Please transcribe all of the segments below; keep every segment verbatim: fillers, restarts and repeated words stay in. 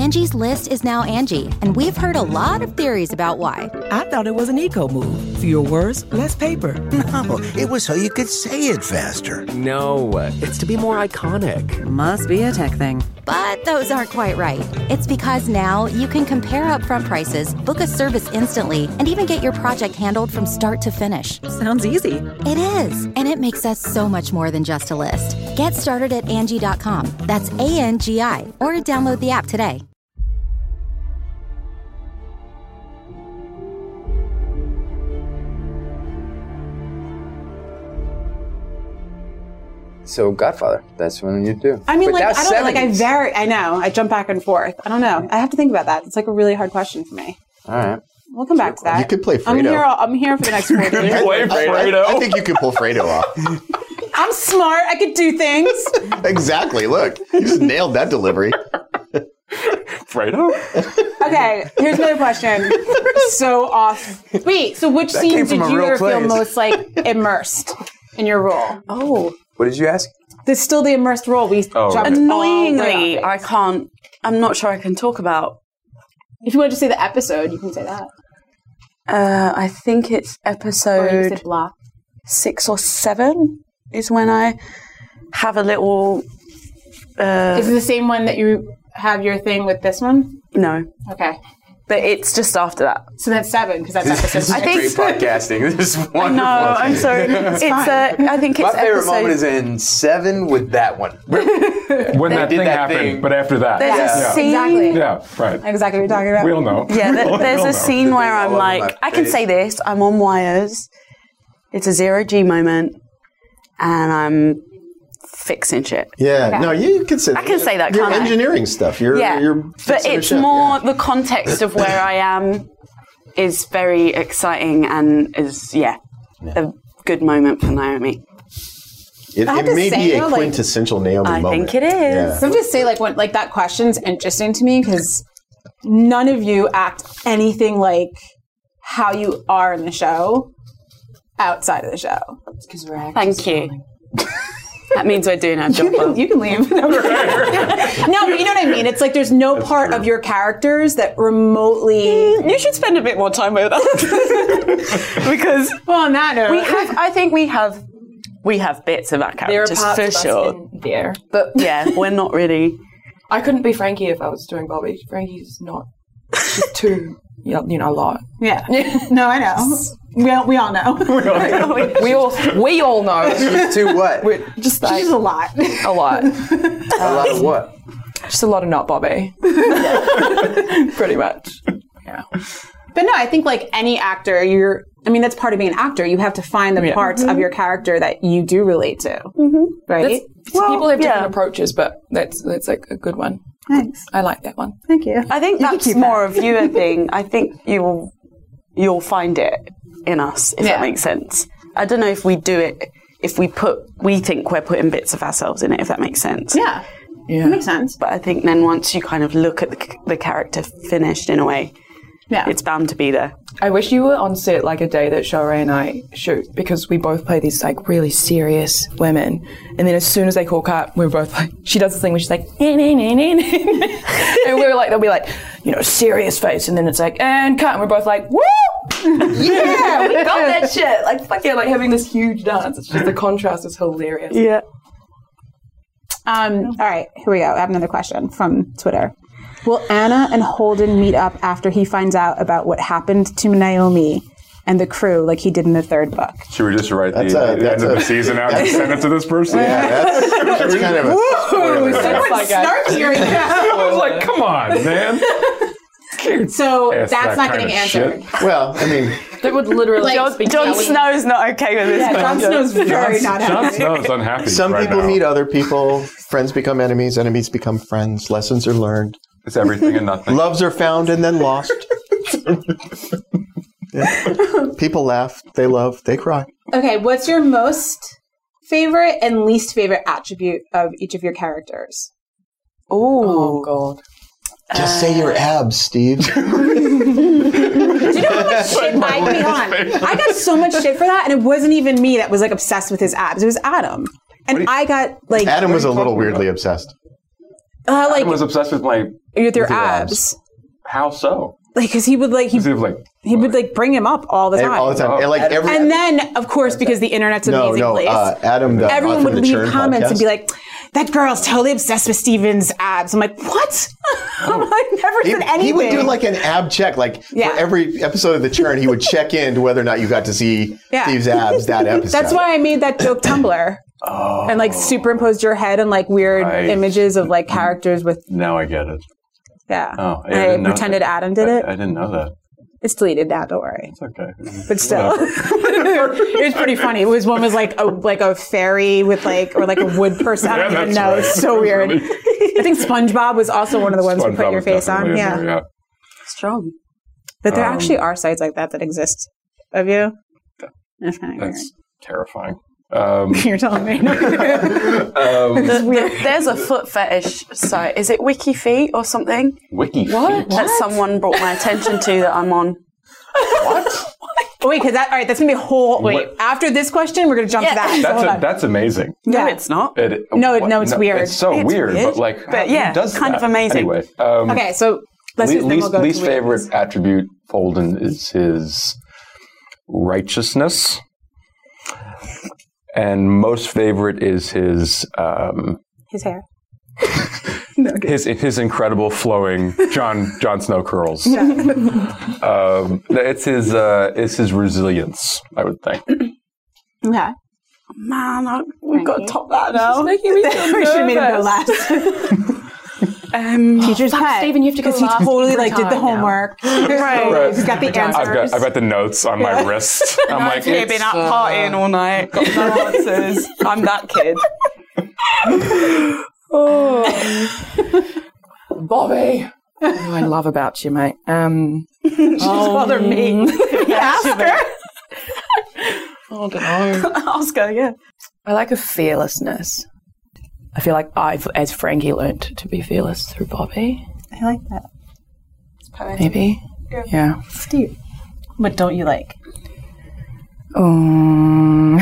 Angie's List is now Angie, and we've heard a lot of theories about why. I thought it was an eco move. Fewer words, less paper. No, it was so you could say it faster. No, it's to be more iconic. Must be a tech thing. But those aren't quite right. It's because now you can compare upfront prices, book a service instantly, and even get your project handled from start to finish. Sounds easy. It is, and it makes us so much more than just a list. Get started at Angie dot com. That's A N G I, or download the app today. So Godfather, that's when you do. I mean, but like, I don't seventies. like, I vary, I know, I jump back and forth. I don't know. I have to think about that. It's like a really hard question for me. All right. We'll come back to that. You could play Fredo. I'm here, I'm here for the next four years. Play Fredo. I, I think you could pull Fredo off. I'm smart. I could do things. Exactly. Look, you just nailed that delivery. Fredo? Okay, here's another question. So off. Wait, so which That scene came did from a you real ever feel place. most like immersed in your role? Oh. What did you ask? There's still the immersed role. We Oh, jumped right. all Annoyingly, the way I off. can't. I'm not sure I can talk about. If you want to say the episode, you can say that. Uh, I think it's Or you episode said block. six or seven is when I have a little. Uh, Is it the same one that you have your thing with this one? no, Okay. but it's just after that. So that's seven, because that's This is episode I think- great podcasting. This is wonderful. No, I'm sorry. It's. Uh, I think My it's favorite episode. moment is in seven with that one. When that did thing that happened, thing. but after that. There's Yeah. a scene. Exactly. Yeah, right. Exactly what you're talking about. We all know. Yeah, th- We there's all a know. scene where I'm all over like, my I can face. say this. I'm on wires. It's a zero G moment, and I'm fixing shit. Yeah, Okay. no, you, you can say I can say that, You're can't I? engineering stuff. You're, Yeah, you're but fixing the it's ship, more yeah. the context of where I am is very exciting and is yeah, a good moment for Naomi. It, I have it to may say, be a though, like- quintessential Naomi I moment. think it is. Yeah. So I'm just say like when like that question's interesting to me because none of you act anything like how you are in the show outside of the show. Because we're actors. Thank you. That means we're doing our You job can, well. you can leave. No, but you know what I mean? It's like there's no part of your characters that remotely. You should spend a bit more time with us because Well, on that note, we have. I think we have. We have bits of our There are characters parts for of us sure. in there. But yeah, we're not really. I couldn't be Frankie if I was doing Bobby. Frankie's not. She's too, you know, you know, a lot. yeah. No, I know. We all, we all know. We all, we all know. She's too what? We're just like She's a lot. a lot. A lot of what? Just a lot of not Bobby. Pretty much. Yeah. But no, I think like any actor, you're. I mean, that's part of being an actor. You have to find the Yeah. parts of your character that you do relate to, right? That's, people have different yeah. approaches, but that's that's like a good one. Thanks. I like that one. Thank you. I think You can that's keep more that. a viewer thing. I think you'll you'll find it in us if Yeah. that makes sense. I don't know if we do it if we put we think we're putting bits of ourselves in it if that makes sense. Yeah. Yeah. That makes sense. But I think then once you kind of look at the, the character finished in a way, Yeah. it's bound to be there. I wish you were on set like a day that Shore and I shoot because we both play these like really serious women, and then as soon as they call cut, we're both like, she does this thing where she's like, nah, nah, nah, nah, nah. And we're like, they'll be like, you know, serious face, and then it's like, and cut, and we're both like, woo, yeah, we got that shit. Like, fuck yeah, like having this huge dance. It's just the contrast is hilarious. Yeah. Um, all right, here we go. I have another question from Twitter. Will Anna and Holden meet up after he finds out about what happened to Naomi and the crew like he did in the third book? Should we just write the, That's a- the end that's of a- the season out and send it to this person? Yeah, that's, that's kind of a spoiler. That's like a- I was like, come on, man. So Ask that's that not kind getting of answered. shit. Well, I mean, That would literally Like, just be Jon Kelly. Snow's not okay with this. Yeah, Jon Snow's very not Jon happy. Snow's unhappy. some right people now. meet other people. Friends become enemies. Enemies become friends. Lessons are learned. It's everything and nothing. Loves are found and then lost. Yeah. People laugh. They love. They cry. Okay, what's your most favorite and least favorite attribute of each of your characters? Oh, God. Just say your abs, Steve. Do you know how much shit I wait on? I got so much shit for that, and it wasn't even me that was like obsessed with his abs. It was Adam, and I got like Adam was a little weirdly obsessed. Uh, like I was obsessed with my with your with your abs. How so? Like, because he would like he, He was like, he would like bring him up all the And time. all the time. And like every And then, of course, because the internet's an no, amazing no, place, uh, Adam, the everyone author would of the leave Churn comments podcast. and be like, "That girl's totally obsessed with Steven's abs." I'm like, "What?" I'm like, never He, said anything. he would do like an ab check. Like Yeah. for every episode of The Churn, he would check in to whether or not you got to see Yeah. Steve's abs that episode. That's why I made that joke Tumblr. oh, And like superimposed your head and like weird Right. images of like characters with now I get it. yeah. Oh, yeah, I I didn't know pretended that. Adam did I, it. I didn't know that. It's deleted now. Don't worry. It's okay. But still, it was pretty funny. It was one was like a like a fairy with like or like a wood person. I don't Yeah, even that's know. right. It's so That was weird. really- I think SpongeBob was also one of the ones you put SpongeBob your was face on. definitely in Yeah. there, yeah. Strong. But there Um, actually are sites like that that exist of you. That's kind of weird. That's terrifying. Um, You're telling me. um, There- There's a foot fetish site. Is it Wiki Feet or something? Wiki What? That someone brought my attention to that I'm on. What? Wait, because that all right. That's gonna be a whole. Wait, What? after this question, we're gonna jump to Yeah. that. So That's hold a, on. that's amazing. yeah. No, it's not. It, No, what? no, it's weird. It's so It's weird, weird. but like, But who yeah, does kind that? of amazing. Anyway, um, Okay, so let's le- just then least, we'll go least to favorite weirdness. attribute Holden is his righteousness, and most favorite is his um, His hair. his his incredible flowing John John Snow curls. um, it's his uh, it's his resilience, I would think. Okay. Man, I, we've got to top that now. we should have made him go last. Um, Teacher's pet. Steven, you have to go because he last totally every like did the time now. homework. Right. Right. He's got the answers. I've got I've got the notes on my wrist. I'm I've like, here it's, been out uh, partying all night, got no answers. I'm that kid. oh. Bobby. What do I love about you, mate? Um, Just bother me. Oscar. I don't know. Oscar, yeah. I like a fearlessness. I feel like I've, as Frankie, learned to be fearless through Bobby. I like that. Maybe. Yeah. Steve. What don't you like? Um,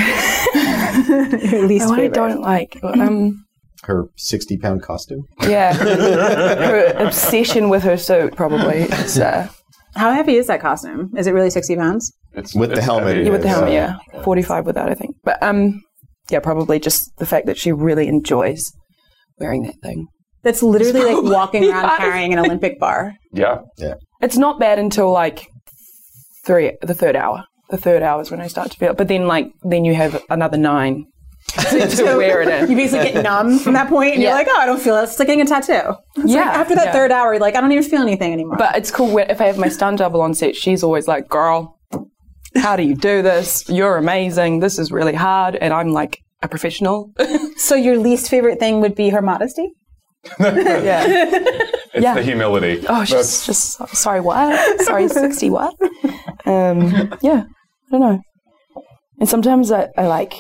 Your least what I favorite. don't like. Um, her sixty pound costume. yeah. Her obsession with her suit, probably. It's, uh, How heavy is that costume? Is it really sixty pounds? It's, With the it's helmet, heavy. it yeah, with the is. helmet, yeah. forty-five without, I think. But, um, yeah, probably just the fact that she really enjoys wearing that thing. That's literally like walking around carrying an Olympic bar. Yeah. It's not bad until like three, the third hour. The third hour is when I start to feel it. But then, like, then you have another nine to, to wear it in. You basically get numb from that point, and Yeah. you're like, "Oh, I don't feel it." It's like getting a tattoo. It's Yeah, like after that yeah. third hour, you're like, "I don't even feel anything anymore." But it's cool when, if I have my stunt double on set, she's always like, girl, how do you do this? You're amazing. This is really hard. And I'm like a professional. so your least favorite thing would be her modesty? Yeah. It's Yeah. the humility. Oh, she's just, sorry, what? Sorry, sixty what? Um, yeah, I don't know. And sometimes I, I like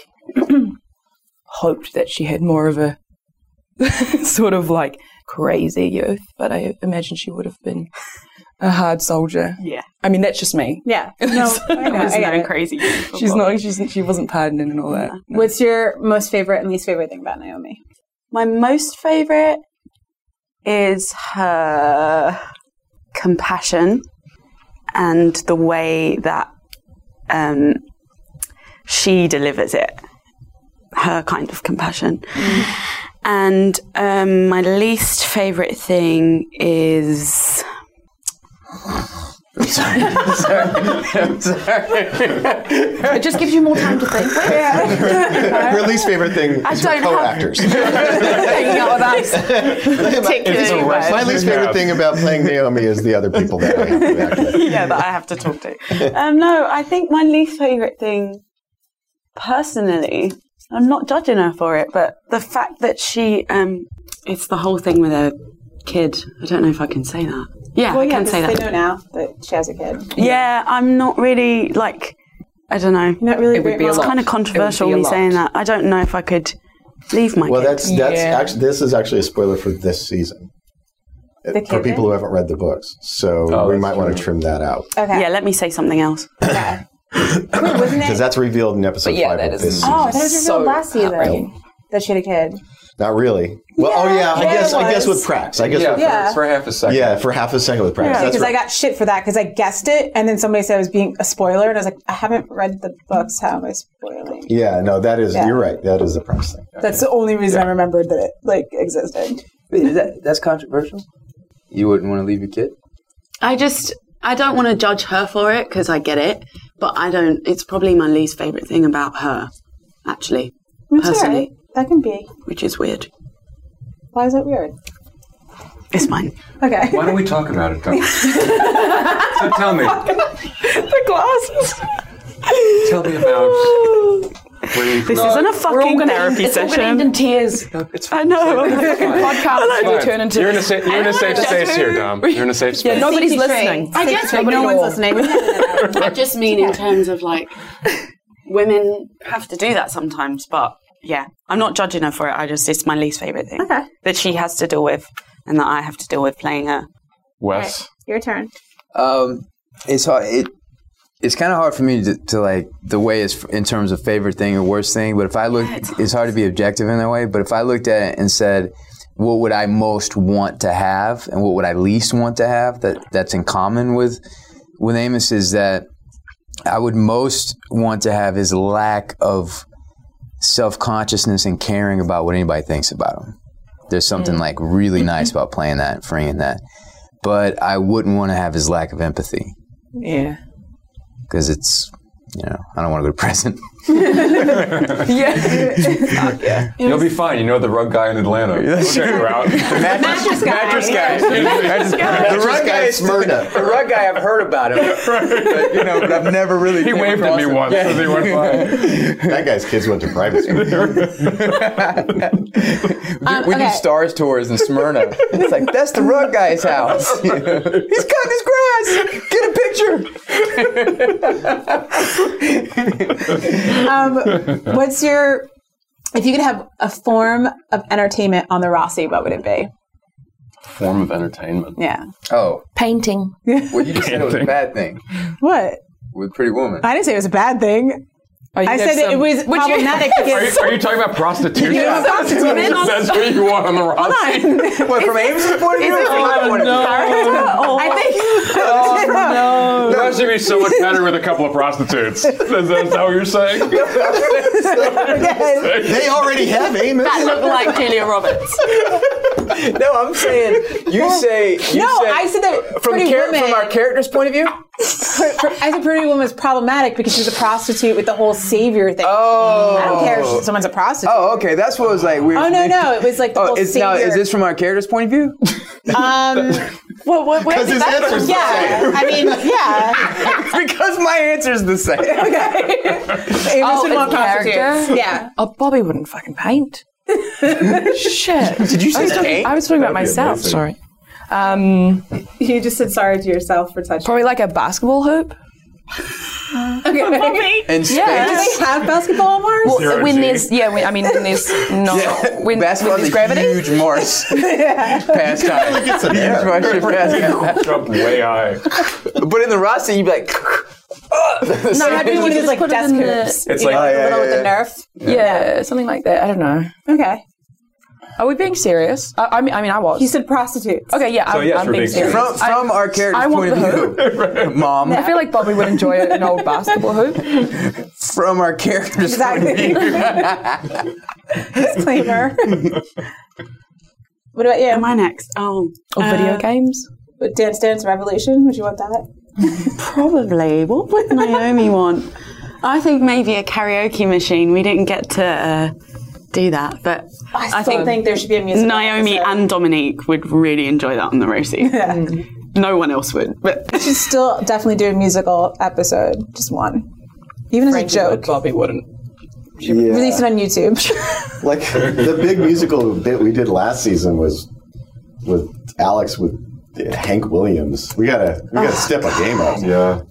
hoped that she had more of a sort of like crazy youth, but I imagine she would have been a hard soldier. Yeah. I mean, that's just me. Yeah. No, I know. There's I get no it. crazy. She's not, she's, she wasn't pardoning and all that. No. What's your most favorite and least favorite thing about Naomi? My most favourite is her compassion and the way that um, she delivers it. Her kind of compassion. Mm. And um, my least favourite thing is... I'm sorry. I'm sorry. I'm sorry. It just gives you more time to think. Her least favorite thing I is her don't have- co-actors. hanging out with us. Particularly My bad. least favorite thing about playing Naomi is the other people that I have to act with. Yeah, that I have to talk to. Um, no, I think my least favourite thing, personally, I'm not judging her for it, but the fact that she, um, it's the whole thing with her kid. I don't know if I can say that. Yeah, Well, I yeah, can say they that. know now that she has a kid. Yeah, I'm not really, like, I don't know. Not really. It would be a It's lot. kind of controversial It would be me a saying lot. that. I don't know if I could leave my Well, kid. that's that's Yeah. actually this is actually a spoiler for this season The for kid people who haven't read the books. So Oh, we that's might want to true. trim that out Okay. Yeah, let me say something else. Okay. Wait, wasn't because it? that's revealed in episode But yeah, five that of is- this season. Oh, that was revealed So last season heartbreaking. that she had a kid. Not really. Well, Yeah, oh yeah, I yeah, guess it I guess was. with Prax. I guess Yeah, with for, Yeah. for half a second. Yeah, for half a second with Prax. Yeah, That's because right. I got shit for that because I guessed it, and then somebody said I was being a spoiler, and I was like, I haven't read the books. How am I spoiling? Yeah, no, that is Yeah. you're right. That is the Prax thing. That's the only reason I remembered that it like existed. Wait, is that that's controversial? You wouldn't want to leave your kid? I just, I don't want to judge her for it because I get it, but I don't, it's probably my least favourite thing about her, actually, That's all personally, right. That can be. which is weird. Why is that weird? It's mine. Okay. Why don't we talk about it, Doug? So tell me. The glasses. Tell me about where you This isn't a fucking therapy It's all session. gonna end in tears. I know. Podcast will turn into. You're in a, sa- you're in a safe space here, Dom. You're in a safe space. Yeah, nobody's Safety listening. train. I guess Safety no train. one's listening. I just mean in terms of like, women have to do that sometimes, but yeah, I'm not judging her for it. I just, it's my least favourite thing. Okay. That she has to deal with and that I have to deal with playing her. Wes. Your turn. Um, it's hard. It it's kind of hard for me to, to like the way it's in terms of favorite thing or worst thing. But if I look, it's hard to be objective in that way. But if I looked at it and said, what would I most want to have, and what would I least want to have that that's in common with with Amos is that I would most want to have his lack of self-consciousness and caring about what anybody thinks about him. There's something like really nice about playing that and freeing that. But I wouldn't want to have his lack of empathy. Yeah. Because it's, you know, I don't want to go to prison. Yeah. You'll be fine. You know the rug guy in Atlanta. That's He'll get you out. Mattress guy. Mattress guy. Mattress guy. The rug guy is Smyrna. The rug guy, I've heard about him. But, you know, but I've never really. He came waved at across me him. once as he went by. That guy's kids went to private school. Um, we okay. do Stars tours in Smyrna. It's like, that's the rug guy's house. He's cutting his grass. Get a picture. Um, what's your? If you could have a form of entertainment on the Rossi, what would it be? Form of entertainment. Yeah. Oh, Painting. well, you just said it was a bad thing What? with Pretty Woman. I didn't say it was a bad thing. Oh, you I have said that it some- was Would you- problematic Are you, because. are you talking about prostitution? Yeah, prostitution. That's what you want on the Rossi. What, from Amos's point of view? or from my point of view? I think. The Rossi would be so much better with a couple of prostitutes. Is that, is that what you're saying? They already have Amos. That looked like Julia Roberts. No, I'm saying you say you No, said, I said that from Pretty char- Woman- from our character's point of view. I said Pretty Woman was problematic because she's a prostitute with the whole savior thing. Oh, I don't care if someone's a prostitute. Oh, okay, that's what was like weird. Oh, no, no, it was like the Oh, whole is, savior. now is this from our character's point of view? Um, What, what, where Because did his that answer's the yeah, I mean, yeah. Because my answer's the same. Amos Oh, would it's want prostitutes. character? Yeah. Oh, Bobby wouldn't fucking paint. Shit. Did you say I was talking, paint? I was talking about That'd be myself. amazing. Sorry. Um, You just said sorry to yourself for touching. probably like a basketball hoop. Okay. In space. Yeah. Do they have basketball on Mars? Well, Zero when G. there's yeah, when, I mean when there's no when, Basketball when is there's a gravity. huge Mars pastime. It's an Huge air. Martian pastime. Jump way high. But in the Rossi, you'd be like, No, I'd be one of those like put it desk in the- hoops. It's You like- know, Oh, the yeah, little yeah, with the yeah. Nerf. Yeah, something like that. I don't know. Okay. Are we being serious? I, I mean, I mean, I was. You said prostitutes. Okay, yeah, So I'm, yes, I'm we're being being serious. from from I, our character's I want point of the view, Mom. I feel like Bobby would enjoy an old basketball hoop. From our character's point of view. Disclaimer. What about you? Am I next? Oh. Or video uh, games. Dance Dance Revolution? Would you want that? Probably. What would Naomi want? I think maybe a karaoke machine. We didn't get to uh, do that, but I still think there should be a music. Naomi and Dominique would really enjoy that on the Rosie. Yeah. No one else would. But We should still definitely do a musical episode. Just one. Even as a joke. Bobby wouldn't. Yeah. Release it on YouTube. Like the big musical bit we did last season was with Alex with Hank Williams. We gotta we gotta step a game up. Yeah.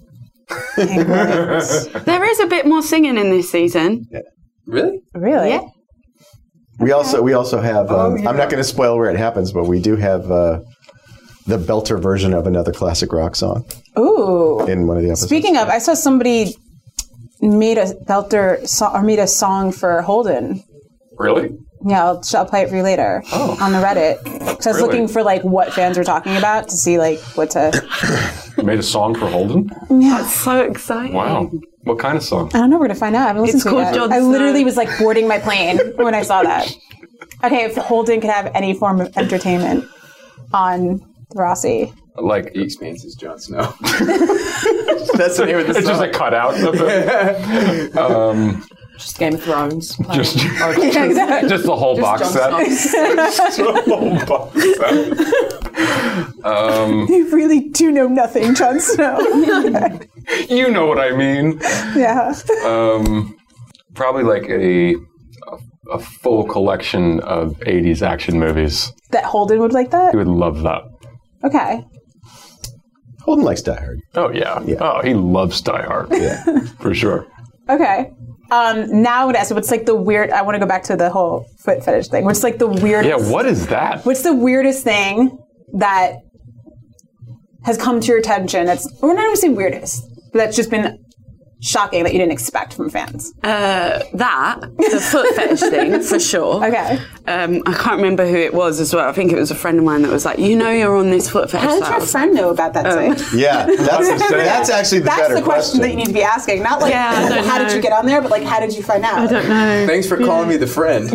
there is a bit more singing in this season. Really? Really? Yeah. We also we also have. Um, I'm not going to spoil where it happens, but we do have uh, the belter version of another classic rock song Ooh. in one of the episodes. Speaking of, I saw somebody made a belter so- or made a song for Holden. Really? Yeah, I'll, I'll play it for you later Oh. on the Reddit. Because I was Really? looking for like what fans were talking about to see like what to. You made a song for Holden? That's so exciting. Wow. What kind of song? I don't know. We're gonna find out. I haven't listened It's to called it yet. Jon I literally Snow. was like boarding my plane when I saw that. Okay, if Holden could have any form of entertainment on Rossi. Like, The Expanse is Jon Snow. That's the name of the it's song. just a cutout of it. um, Just Game of Thrones. just, Yeah, exactly. just the whole box set. Just the whole box set. Um, You really do know nothing, Jon Snow. you know what I mean. Yeah. Um, probably like a, a a full collection of eighties action movies. That Holden would like that? He would love that. Okay. Holden likes Die Hard. Oh yeah. Yeah. Oh, he loves Die Hard. Yeah. For sure. Okay. Um, now I'm gonna ask, what's like the weird, I want to go back to the whole foot fetish thing. What's like the weirdest, Yeah. What is that? what's the weirdest thing that has come to your attention that's, we're not even saying weirdest, but that's just been shocking that you didn't expect from fans? Uh, that, the foot fetish thing, for sure. Okay. Um, I can't remember who it was as well. I think it was a friend of mine that was like, you know you're on this foot fetish How did site. your friend know about that thing? Yeah, that's, that's actually the That's better the question, that you need to be asking. Not like, Yeah, I don't how did know. you get on there, but like, how did you find out? I don't know. Thanks for calling me the friend.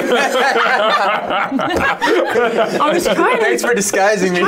I was trying Thanks to for disguising me.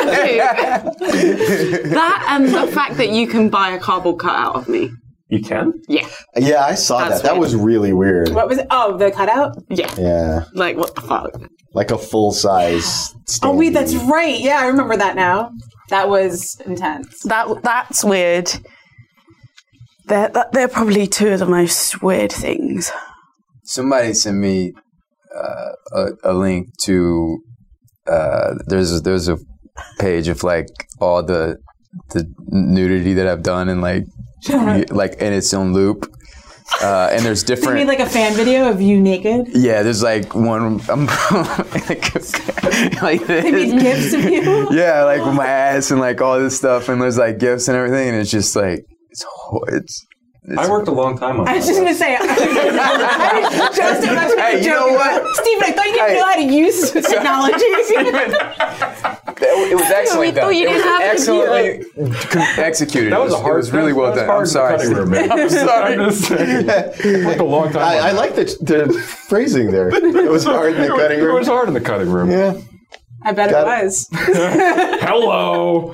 that and the fact that you can buy a cardboard cutout of me. You can? Yeah. Yeah, I saw That's that. That weird. was really weird. What was it? Oh, the cutout? Yeah. Yeah, Like, what the fuck? like a full size. Oh, wait, that's right. Yeah, I remember that now. That was intense. That That's weird. They're, that, they're probably two of the most weird things. Somebody sent me uh, a, a link to uh, there's there's a page of like all the the nudity that I've done and like y- like in its own loop. Uh, and there's They different. made like a fan video of you naked. Yeah, there's like one. I'm like, like this. They made gifs of you. Yeah, like with my ass and like all this stuff, and there's like gifts and everything, and it's just like it's ho- it's. it's I worked a long time on I was that. just gonna say, I was just, I was Hey, you know what? Steven, I thought you didn't Hey. know how to use technology. It was excellent. thought Though. you It was didn't have it. excellently con- executed. That was it a hard. It was really well that done. I'm was sorry. hard in the cutting room, man. I'm sorry. I'm just saying. I worked a long time. I, on I that. like the, the phrasing there. It was hard in the cutting It room. was hard in the cutting room. Yeah. I bet Got it it. was. Hello.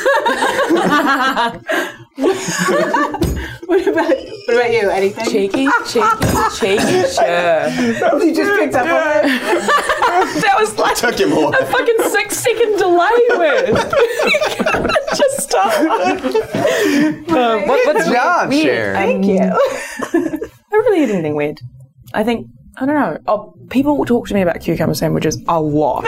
What about what about you? Anything? Cheeky, cheeky, cheeky. Sure. You just picked up on it. That was like Took him more. a fucking six second delay with. Just stop. Uh, what, what's John, weird? share. Thank you. I don't really had anything weird. I think, I don't know. Oh, people talk to me about cucumber sandwiches a lot.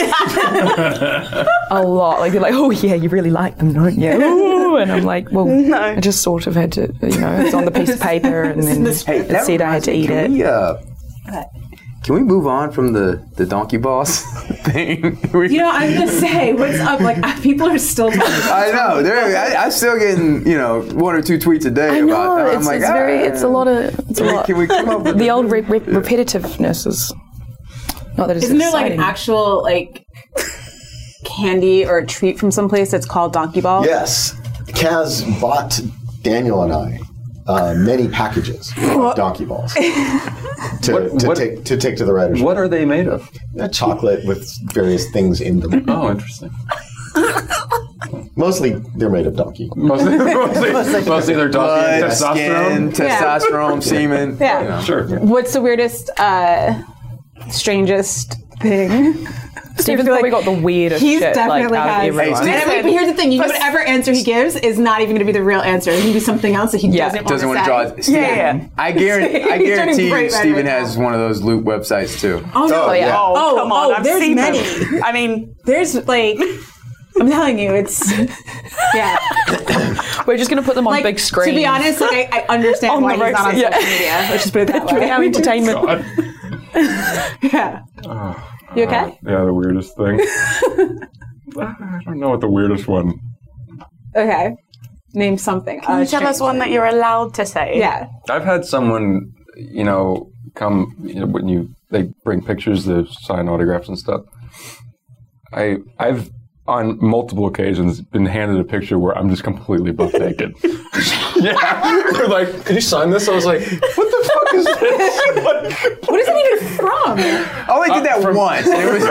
a lot. Like, they're like, oh, yeah, you really like them, don't you? Ooh. And I'm like, well, I just sort of had to, you know, it's on the piece of paper and then it That said I had to eat can it. We, uh, can we move on from the, the donkey boss thing? We- You know, I was gonna say, what's up? Like, uh, people are still talking about I know. They're, I, I'm still getting, you know, one or two tweets a day I about know, that. I'm it's, like, it's very, ah, it's a lot of, it's a lot. Can we come up with The old re- re- repetitiveness is, not that it's Isn't there like exciting. an actual like candy or a treat from someplace that's called Donkey Ball? Yes. Kaz bought Daniel and I uh, many packages of donkey balls to, What- to what- take to take to the writers. What are they made of? Uh, chocolate with various things in them. Oh, interesting. Mostly, they're made of donkey. Mostly, mostly, mostly they're donkey and blood, testosterone. skin, testosterone, semen? Yeah. You know. Sure. What's the weirdest, uh, strangest thing? Steven's I feel probably like got the weirdest He's shit, like, definitely out of has. everyone. Hey, And I mean, but here's the thing: you know, whatever answer he gives is not even going to be the real answer. It can be something else that he Yeah, doesn't, Doesn't want want to to draw. say. Steven, yeah. I guarantee. I He's turning guarantee bright you, red Steven right has now. one of those loot websites too. Oh no! Oh, yeah. Oh, Oh, come on. oh, I've there's seen many. them. I mean, There's like, I'm telling you, it's yeah. We're just going to put them on Like big screens. to be honest, like I, I understand On why the he's not on roadside, yeah. social media. Let's just put it that way. Our entertainment. God. Yeah. You okay? Yeah, the weirdest thing. I don't know what the weirdest one. Okay. Name something. can you tell us one that you're allowed to say? Yeah. I've had someone, you know, come you know, when you they bring pictures, they sign autographs and stuff. I I've on multiple occasions been handed a picture where I'm just completely butt naked. Yeah, they're like, "Can you sign this?" I was like, "What the fuck is this? Like, what is it even from?" I only did that uh, once.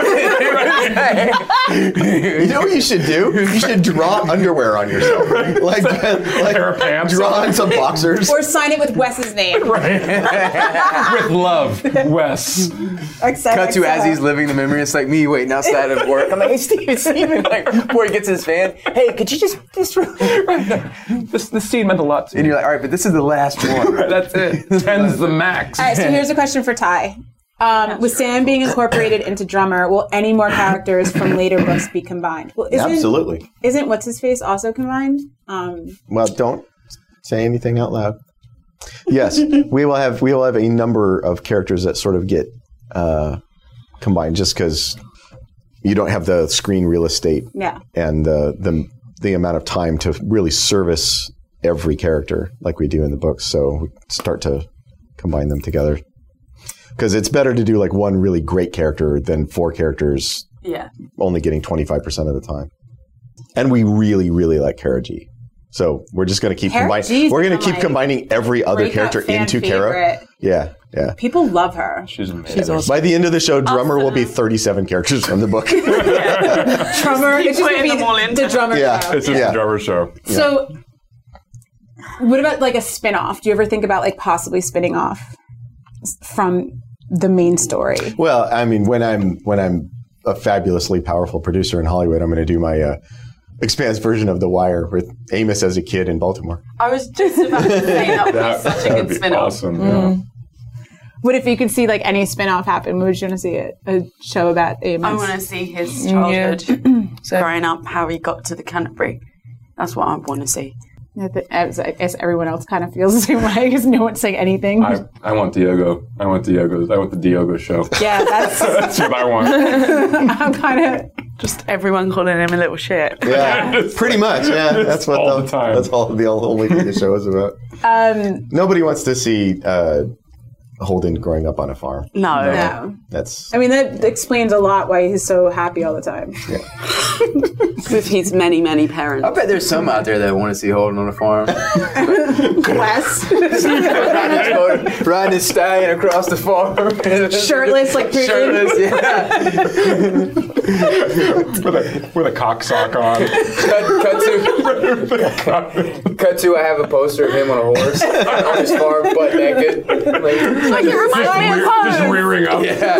It was, you know what you should do? You should draw underwear on yourself, like like a pair of pants, draw on some boxers, or sign it with Wes's name. Right. With love, Wes. Except, Cut to except. as he's living the memory. It's like me waiting outside of work. I'm like, "Hey, Steven, Steven," like before he gets his fan. "Hey, could you just just?" Right. This this scene meant a lot to me. And you're like, "All right, but this is the last one. Right, that's it. Ten's the max." All right, so here's a question for Ty. Um, with Sam being incorporated into drummer, will any more characters from later books be combined? Well, isn't, Absolutely. Isn't What's His Face also combined? Um, well, don't say anything out loud. Yes, we will have we will have a number of characters that sort of get uh, combined, just because you don't have the screen real estate yeah. and the the the amount of time to really service every character like we do in the books. So we start to combine them together. Because it's better to do like one really great character than four characters yeah. only getting twenty-five percent of the time. And we really, really like Kara G. So we're just going to keep combining. We're going to keep like combining every other character into Kara. Yeah, yeah. People love her. She's amazing. She's awesome. By the end of the show, Drummer will be thirty-seven characters from the book. yeah. Drummer, it's just be them all in the Drummer yeah. show. It's just yeah. the Drummer show. Yeah. So, what about like a spin-off? Do you ever think about like possibly spinning off from the main story? Well, I mean, when I'm when I'm a fabulously powerful producer in Hollywood, I'm going to do my uh, Expanse version of The Wire with Amos as a kid in Baltimore. I was just about to say that would that, be such a good be spin-off. Awesome. Mm. Yeah. What if you could see like any spin-off happen? Would you want to see it? A show about Amos? I want to see his childhood, yeah. so, growing up, how he got to the Canterbury. That's what I want to see. I guess everyone else kind of feels the same way because no one's saying anything. I, I want Diogo. I want Diogo. I want the Diogo show. Yeah, that's that's what I want. I'm kind of just everyone calling him a little shit. Yeah, pretty much. Yeah, that's what all the, the time. That's all the only thing the show is about. Um, Nobody wants to see uh, Holden growing up on a farm. No, no. no. That's. I mean, that explains a lot why he's so happy all the time. Yeah. With his many, many parents. I bet there's some out there that want to see Holden on a farm. Wes. riding, riding his stallion across the farm. Shirtless, like Putin. Shirtless, yeah. with, a, with a cock sock on. Cut, cut to, cut to, I have a poster of him on a horse on his farm, butt naked. Like, like it reminds me of home. Just rearing up. Yeah.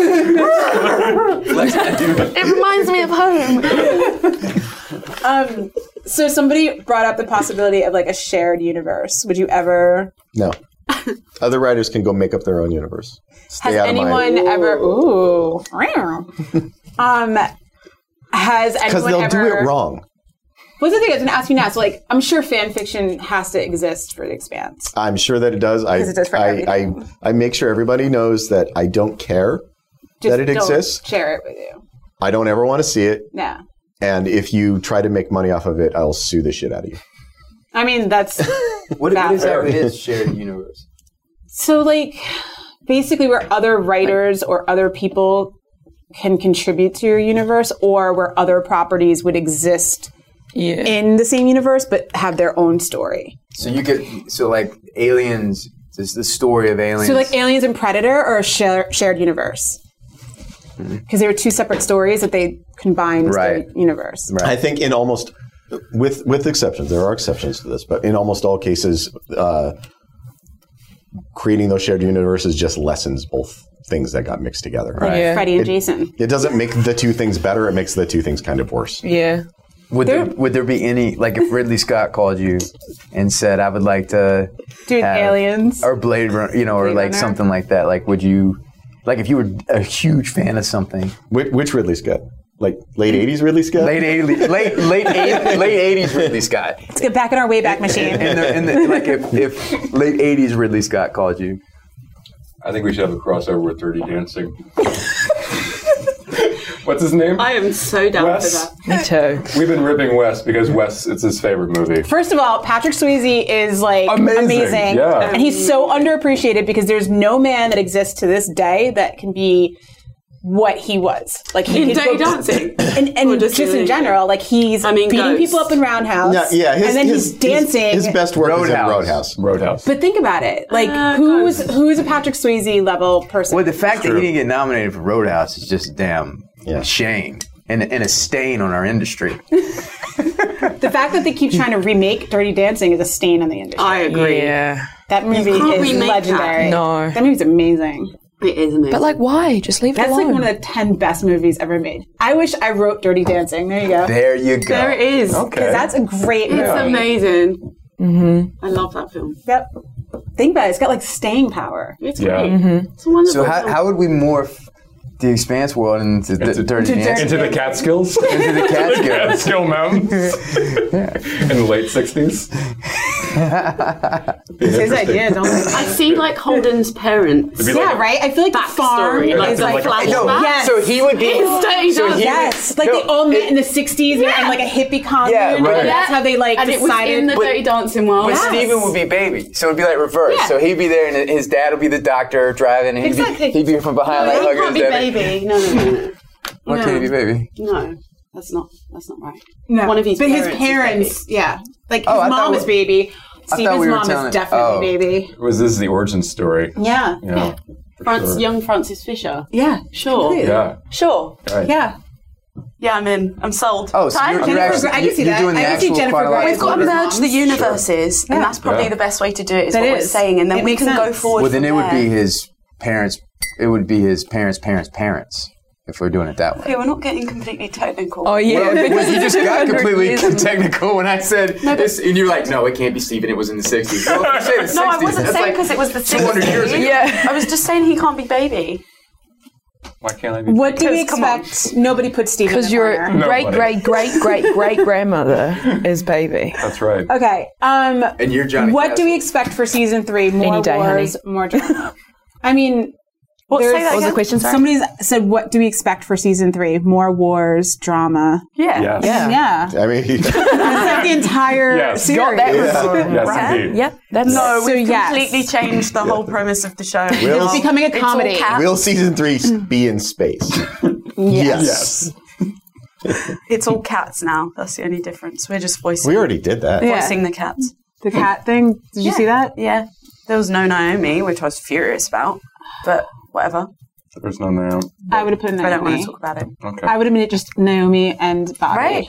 It reminds me of home. Um, so somebody brought up the possibility of like a shared universe. Would you ever? No. Other writers can go make up their own universe. Stay Has out anyone of my... ever? Ooh. um, has anyone Because they'll ever? do it wrong. What's the thing I was going to ask you now? So, like, I'm sure fan fiction has to exist for The Expanse. I'm sure that it does. I, it does for I, I, everything. I make sure everybody knows that I don't care Just that it don't exists. Share it with you. I don't ever want to see it. No. And if you try to make money off of it, I'll sue the shit out of you. I mean, that's What bad exactly for- is shared universe? So, like, basically where other writers or other people can contribute to your universe, or where other properties would exist Yeah. in the same universe but have their own story. So you could, so like Aliens, this is the story of Aliens. So, like, Aliens and Predator or a share, shared universe? Because they were two separate stories that they combined as Right. their universe. Right. I think in almost, with with exceptions, there are exceptions to this, but in almost all cases, uh, creating those shared universes just lessens both things that got mixed together. Like Yeah. Freddy and It- Jason. It doesn't make the two things better, it makes the two things kind of worse. Yeah. Would there, would there be any, like if Ridley Scott called you and said, I would like to Dude, have- Aliens. or Blade Runner, you know, or Blade like Runner. something like that, like would you, like if you were a huge fan of something, Which, which Ridley Scott? Like late eighties Ridley Scott? late eighties, late late eighties, late eighties Ridley Scott, Let's get back in our Wayback Machine. and, the, and the, like if, if late eighties Ridley Scott called you, I think we should have a crossover with Dirty Dancing. What's his name? I am so down Wes? for that. Me too. We've been ripping Wes because Wes, it's his favorite movie. First of all, Patrick Swayze is like Amazing, amazing, yeah. and he's so underappreciated because there's no man that exists to this day that can be what he was. Like he In could Dirty go- Dancing? and, and Or just, just in in- general, like he's I mean, beating Ghost. people up in Roundhouse, Yeah, yeah. His, and then his, he's dancing. His, his best work is in Roadhouse. Roadhouse. Roadhouse. But think about it, like Uh, who's Ghost. who's a Patrick Swayze level person? Well, the fact that True. he didn't get nominated for Roadhouse is just a damn Yeah. shame and, and a stain on our industry. The fact that they keep trying to remake Dirty Dancing is a stain on the industry. I agree. Yeah. that movie can't is remake legendary. that. No. that movie's amazing. It is amazing. But like, why? Just leave it That's alone. like one of the ten best movies ever made. I wish I wrote Dirty Dancing. There you go. There you go. there it is. Okay. Because that's a great movie. It's amazing. Mm-hmm. I love that film. Yep. Think about it. It's got like staying power. It's Yeah. great. Mm-hmm. It's a wonderful So how, film. how would we morph the Expanse world into, the Into- Dirty into Dancing? Into the Catskills? Into the Catskills. Catskill Mountains. In the late sixties. It's his idea, don't we? I see like Holden's parents. It'd be Yeah, like- right? I feel like the farm Backstory, like is the like... like a- No, Yes. so he would be. It's Dirty so Dancing. he- Yes, like No, they all met it- in the sixties Yeah. and like a hippie commune. Yeah, right. And that's how they like and it was decided. in the But- Dirty Dancing world. But Yes. Steven would be baby, so it'd be like reverse. Yeah. So he'd be there, and his dad would be the doctor driving, and he'd, Exactly. be, he'd be from behind, like No, he hugging can't his be dad. baby. No, no, no, no. Why No. can't he be baby? No, that's not. That's not right. no. One of his but parents. his is parents, yeah. Like his Oh, I thought mom we- is baby. thought Steven's we were mom telling- is definitely oh. baby. Was this the origin story? Yeah. Yeah. for France, sure. young Francis Fisher. Yeah. Sure. Completely. Yeah. Sure. Right. Yeah. Yeah, I'm in. I'm sold. Oh, so you're, you're Jennifer actually Grey- I can see you're that. doing the I can see actual Jennifer Grey. chronological We've got order. to merge the universes, Yeah. and that's probably Yeah. the best way to do it. Is That what we're is. saying, and then It we makes can go sense. forward. Well, then from it would there. be his parents. It would be his parents' parents' parents. If we're doing it that way. Okay, we're not getting completely technical. Oh yeah. Well, because well, you just got it's completely two hundred years. technical when I said this, and you're like, "No, it can't be Steven. It was in the sixties." Well, if you say the sixties, No, I wasn't that's saying like because it was the two hundred years sixties. ago. Yeah. I was just saying he can't be baby. Why can't I be? What do we Because, come on. expect? Nobody puts Steven in Because the your corner. great, Nobody. great, great, great, great grandmother is baby. That's right. Okay. Um, And you're Johnny. what do we Castle. expect for season three? More Any day, wars, more drama. I mean, What, there's- say that What was the again? question? Sorry. somebody's said, "What do we expect for season three? More wars, drama." Yeah. Yes. Yeah. Yeah, I mean, that's like the entire Yes. series. Got that Yes, Right. indeed. Yep. That's No, So, we've yes. completely changed the whole premise of the show. Will- It's becoming a It's all comedy. cats. will season three be in space? Yes. Yes. It's all cats now. That's the only difference. We're just voicing, We already did that. Yeah. voicing the cats. The cat thing. Did you see that? Yeah. There was no Naomi, which I was furious about, but whatever. There's no name. I would have put in I don't want Naomi. to talk about it. Okay. I would have made it just Naomi and Bobby, Right.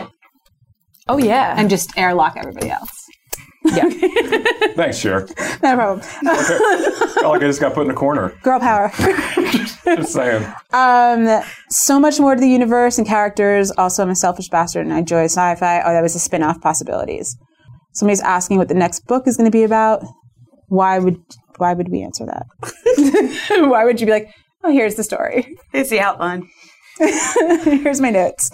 Oh yeah. and just airlock everybody else. yeah. Thanks, Cher. No problem. Felt like I just got put in a corner. Girl power. Just saying. Um, so much more to the universe and characters. Also, I'm a selfish bastard and I enjoy sci-fi. Oh, that was a spin-off possibilities. Somebody's asking what the next book is going to be about. Why would why would we answer that? Why would you be like, oh, here's the story. Here's the outline. Here's my notes.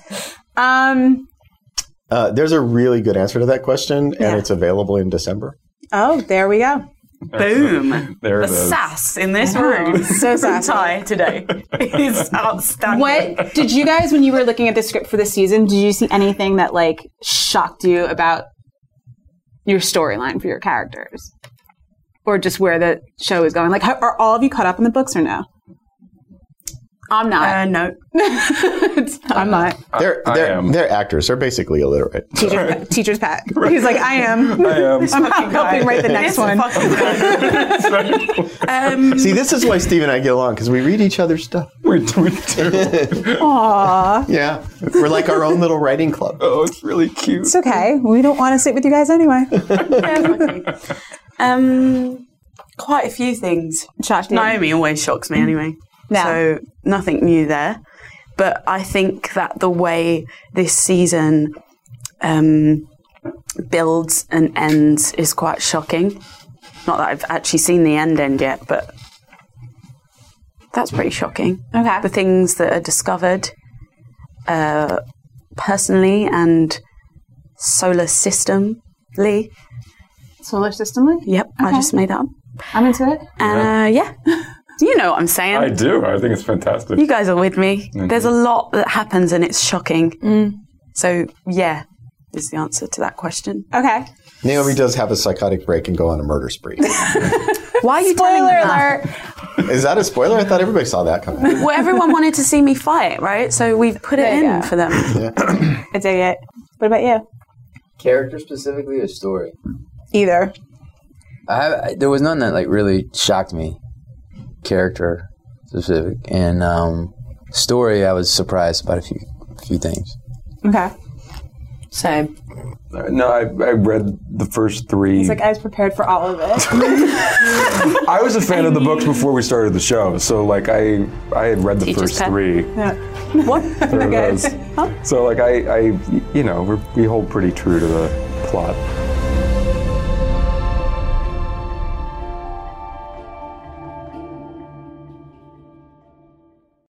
Um, Uh, there's a really good answer to that question, Yeah. and it's available in December. oh, there we go. Boom. There The it is. sass in this room. So from sassy. Ty today is outstanding. What did you guys, when you were looking at the script for this season, did you see anything that like shocked you about your storyline for your characters, or just where the show is going? Like, how, are all of you caught up in the books or no? I'm not. Uh, no. I'm not. They're I they're am. they're actors. They're basically illiterate. Teacher, teacher's pet. He's like, I am. I am. I'm helping write the next It's a one. fucking um, See, this is why Steve and I get along, because we read each other's stuff. we, we do. Aw, Yeah, we're like our own little writing club. Oh, it's really cute. it's okay. We don't want to sit with you guys anyway. um, quite a few things. Shocked you? Naomi always shocks me anyway. No. So nothing new there. But I think that the way this season um, builds and ends is quite shocking. Not that I've actually seen the end end yet, but that's pretty shocking. Okay. The things that are discovered uh, personally and solar systemly. Solar systemly? Yep, I Okay. just made that up. I'm into it. Uh, yeah. You know what I'm saying? I do. I think it's fantastic. You guys are with me. Mm-hmm. There's a lot that happens and it's shocking. Mm. So, yeah, is the answer to that question. Okay. Naomi does have a psychotic break and go on a murder spree. Why are you telling Spoiler me that? alert. Is that a spoiler? I thought everybody saw that coming. Well, everyone wanted to see me fight, right? So we've put it There you in go. for them. I dig it. What about you? Character specifically or story? Either. I, have, I there was none that like really shocked me. Character specific and um, story. I was surprised about a few few things. Okay. Same. Uh, No, I, I read the first three. It's like I was prepared for all of it. I was a fan of the books before we started the show, so like I I had read the Teacher's first pet. three. Yeah. What? There it Okay. is. So like I, I you know we're, we hold pretty true to the plot.